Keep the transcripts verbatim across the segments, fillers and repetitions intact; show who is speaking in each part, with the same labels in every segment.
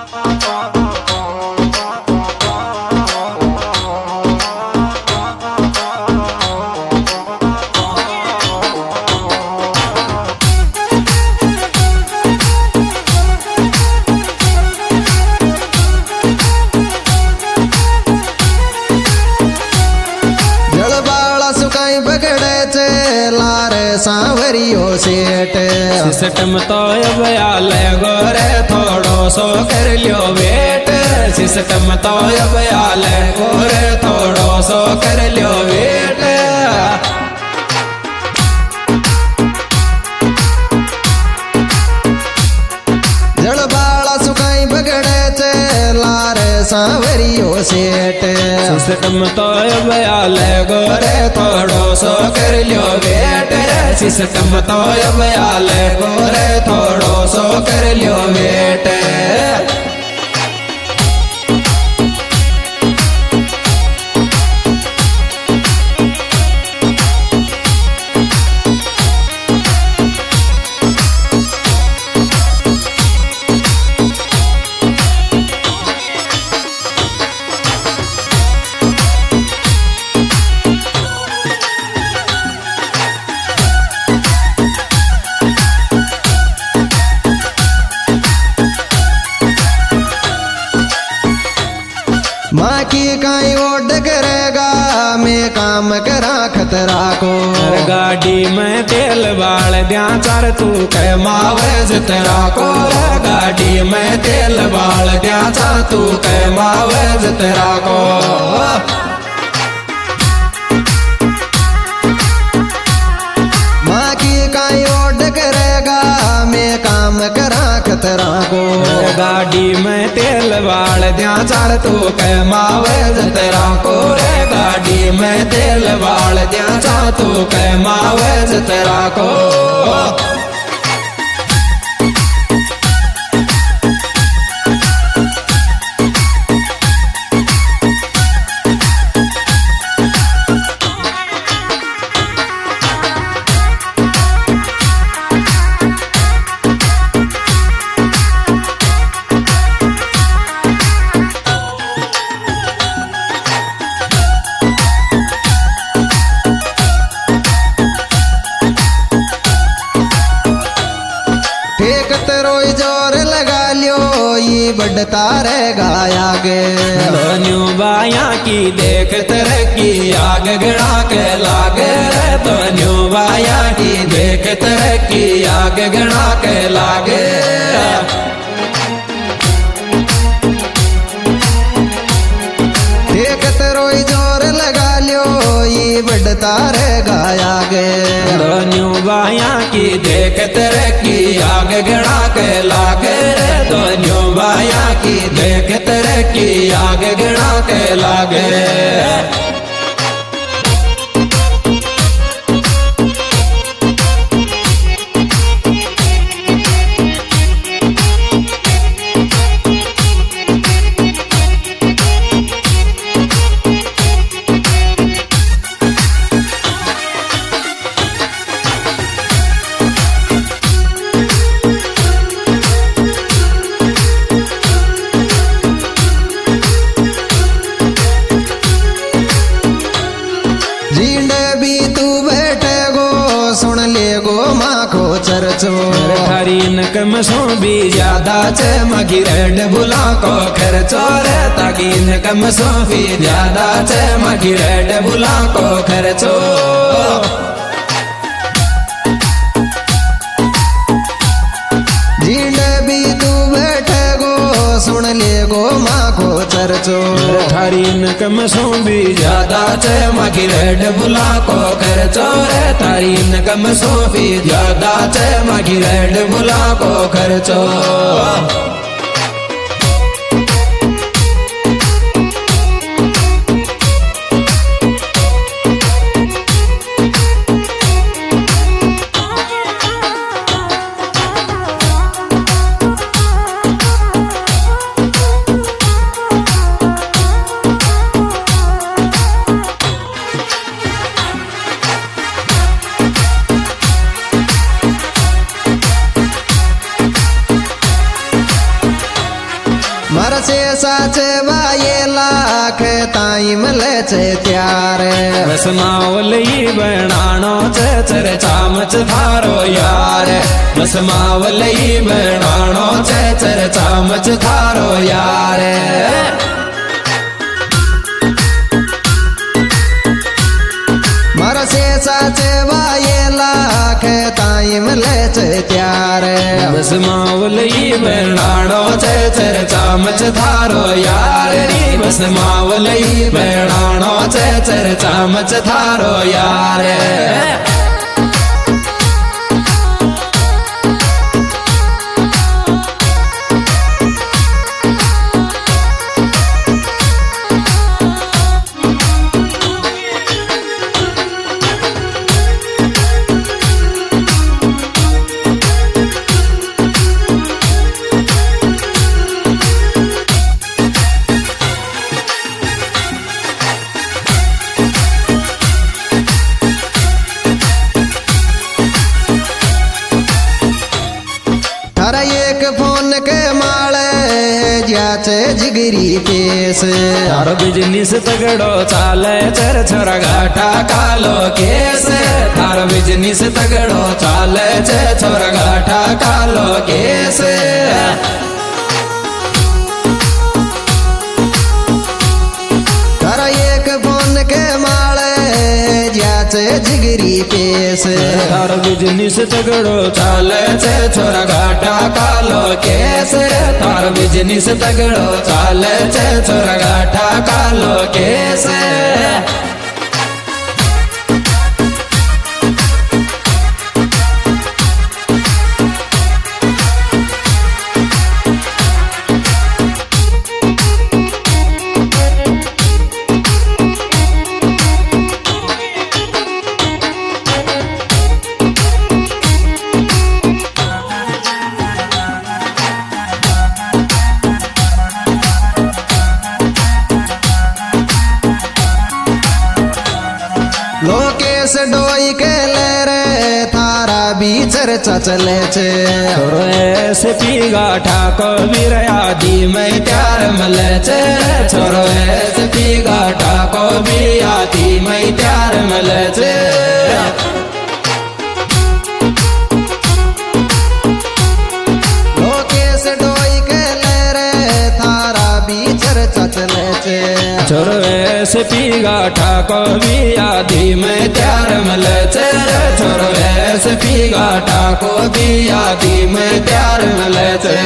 Speaker 1: सांवरियो सेठ
Speaker 2: सिस्टम तो अब आले गोरे थोड़ो सो कर लियो वेट। सिस्टम तो अब आले गोरे थोड़ो सो कर लियो वेट।
Speaker 1: जड़बाड़ा सुकाई बगड़े चे लारे सांवरियो सेठ।
Speaker 2: सिस्टम तो अब आले गोरे थोड़ो सो कर लियो वेट। सिस्टम तो अब आले गोरे थोड़ो सो कर लियो वेट।
Speaker 1: माँ की काई ओड करेगा मैं काम करा खतरा को।
Speaker 2: गाड़ी में तेल बाल दिया चार तू कह मावेज तेरा को। गाड़ी में तेल बाल दिया चार तू कह मावेज तेरा को।
Speaker 1: माँ की काई ओड करेगा मैं काम करा खतरा को।
Speaker 2: गाड़ी में तेल बाल दिया चार तू कह मावेज तेरा को। रे गाड़ी में तेल बाल दिया चार तू कह मावेज तेरा को।
Speaker 1: बढ़ता रहेगा आगे।
Speaker 2: दोनों बाया की देख तरक्की आग गड़ा के लागे। दोनों बाया की देख तरक्की आग गड़ा के लागे।
Speaker 1: देखत रोई जोर लगा लियो ये बढ़ता रहेगा आगे।
Speaker 2: दोनों बाया की देख तरक्की आग गड़ा के लागे। दोनों बाया की देख तरक्की आग गड़ा के लागे। खरीन कम सो भी ज्यादा चे मगी रेड बुला को खर्चो रे। तकीन कम सो भी ज्यादा चे मगी रेड बुला को खर्चो।
Speaker 1: जींड भी तू बैठे गो सुन ले गो माँ को चर्चो।
Speaker 2: खरीन कम सो भी ज्यादा चे मगी रेड बुला को खर्चो रे। तारीन कम सो भी ज्यादा चे मगी रेड बुला को खर्चो।
Speaker 1: मरसे साच वाये लाख ताई मले छे त्यारे
Speaker 2: बस मावली बनाणो छे चरचामच थारो यार बस मावली बनाणो छे चरचामच थारो यार
Speaker 1: मरसे साच वाये लाख ताई मले छे त्यारे
Speaker 2: बस मावली बनाणो छे चरचामच थारो यार बस मावली बनाणो छे चरचामच थारो यार
Speaker 1: थारा एक फोन के माले जाचे जिगरी पेश
Speaker 2: थारो बिजनेस तगड़ो चाले चर छोरा घाटा कालो केस थारो बिजनेस तगड़ो चाले छे छोरा घाटा कालो केस
Speaker 1: थारा एक फोन के माले जाचे जिगरी पेश
Speaker 2: थारो बिजनेस तगड़ो चाले छे छोरा घाटा कालो केस थारो बिजनेस तगड़ो चाले छे छोरा घाटा कालो केस
Speaker 1: लोकेश डोई के ले रे थारा भी चर्चा चले छे
Speaker 2: छोरो ऐसे पीगा ठाको वीर आदि में प्यार मले छे छोरो ऐसे पीगा ठाको भी आदि में प्यार मले छे
Speaker 1: लोकेश डोई के ले रे थारा भी चर्चा चले छे
Speaker 2: छोरो ऐसे पीगा ठाको भी आदि में प्यार मले छे छोरो ऐसे पीगा ठाको भी आदि में प्यार मले छे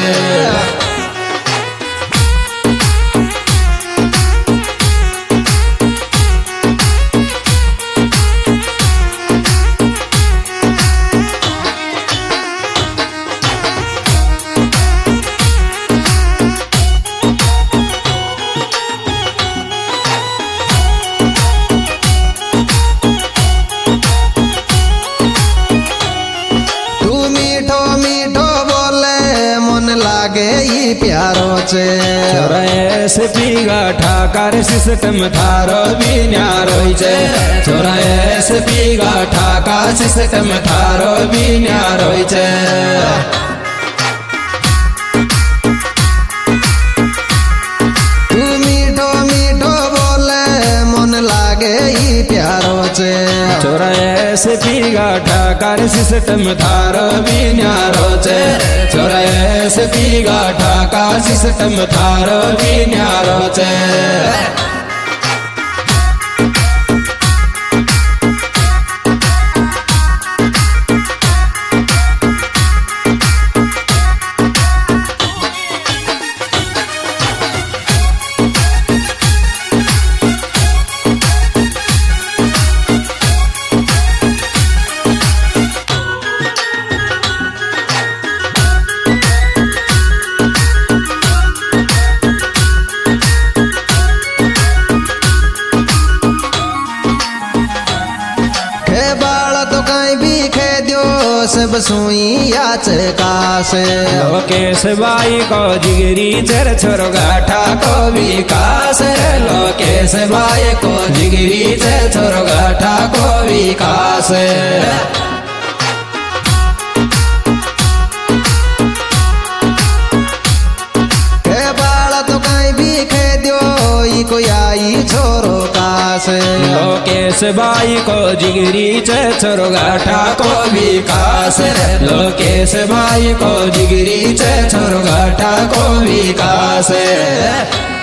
Speaker 1: लागे ई प्यारो छे
Speaker 2: छोरा ऐसे पीगा ठाकर सिस्टम थारो भी न्यारो छे छोरा ऐसे पीगा ठाका सिस्टम थारो भी न्यारो छे
Speaker 1: तू मीठो मीठो बोले मन लागे ई प्यारो छे
Speaker 2: छोरा ऐसे पीगा ठाकर सिस्टम थारो भी न्यारो छे छोरा ऐसे पीगा ठाका सिस्टम थारो भी न्यारो छे
Speaker 1: सब सुई याच कास
Speaker 2: लोकेश बाई को जिगरी चर छोरो गाठा को विकास लोकेश बाई को जिगरी चर छोरो गाठा को विकास
Speaker 1: के बाल
Speaker 2: लोकेश भाई को जिगरी चे छोरो गाठा को विकास रे लोकेश भाई को जिगरी चे छोरो गाठा को विकास रे।